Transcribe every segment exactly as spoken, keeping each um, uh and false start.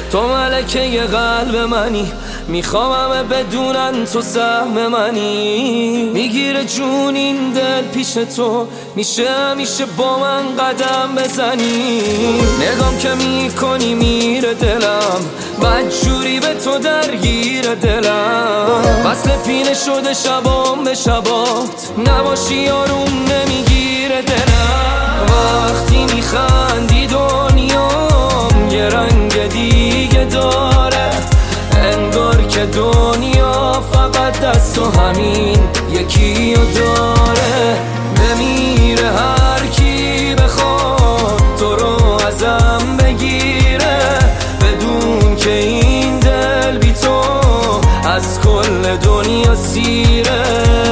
تو ملکه قلب منی، میخوام همه بدونن تو سهم منی. میگیره جون این دل پیش تو، میشه همیشه با من قدم بزنی. نگام که میکنی میره دلم، بدجوری به تو درگیر دلم. وصل پینه شده شبام به شبات، نباشی آروم نمیگیره دلم. وقتی میخندی دنیام یه رنگ دیگه داره، انگار که دنیا فقط دست و همین یکی رو داره. بمیره هر کی بخواد تو رو ازم بگیره، بدون که این دل بی تو از کل دنیا سیره.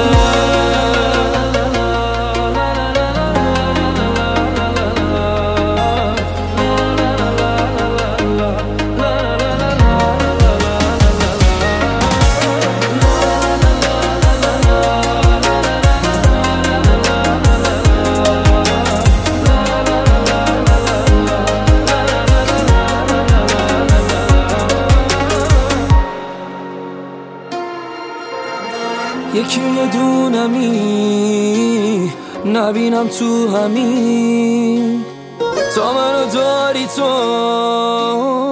یکی یه دونمی نبینم تو همین، تا منو داری تو